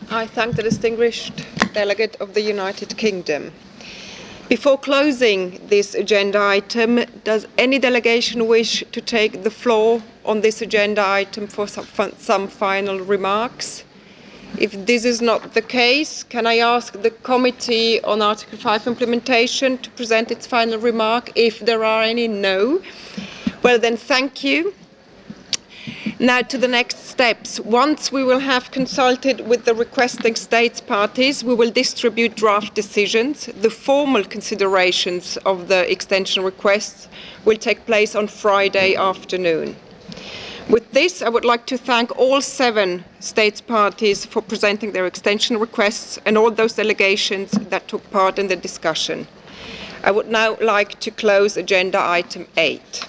I thank the distinguished delegate of the United Kingdom. Before closing this agenda item, does any delegation wish to take the floor on this agenda item for some final remarks? If this is not the case, can I ask the Committee on Article 5 implementation to present its final remark? If there are any, no. Well then, thank you. Now to the next steps. Once we will have consulted with the requesting states parties, we will distribute draft decisions. The formal considerations of the extension requests will take place on Friday afternoon. With this, I would like to thank all 7 states parties for presenting their extension requests and all those delegations that took part in the discussion. I would now like to close agenda item 8.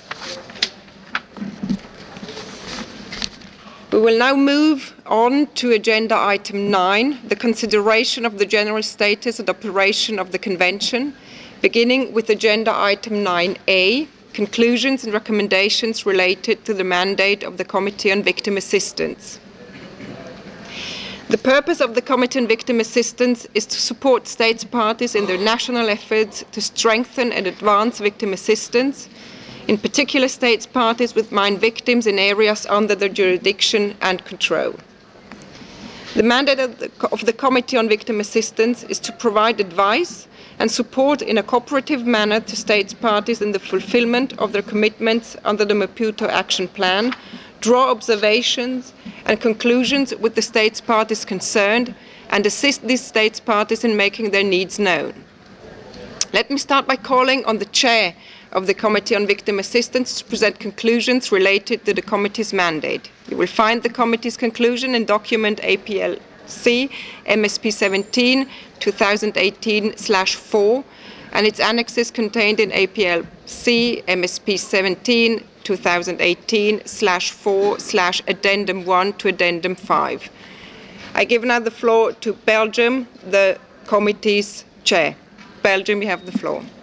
We will now move on to agenda item 9, the consideration of the general status and operation of the Convention, beginning with agenda item 9A, conclusions and recommendations related to the mandate of the Committee on Victim Assistance. The purpose of the Committee on Victim Assistance is to support states parties in their national efforts to strengthen and advance victim assistance, in particular states parties with mine victims in areas under their jurisdiction and control. The mandate of the Committee on Victim Assistance is to provide advice and support in a cooperative manner to states parties in the fulfillment of their commitments under the Maputo Action Plan, draw observations and conclusions with the states parties concerned, and assist these states parties in making their needs known. Let me start by calling on the Chair of the Committee on Victim Assistance to present conclusions related to the Committee's mandate. You will find the Committee's conclusion in document APLC MSP 17 2018/4 and its annexes contained in APLC MSP 17 2018/4/Addendum 1 to Addendum 5. I give now the floor to Belgium, the Committee's Chair. Belgium, you have the floor.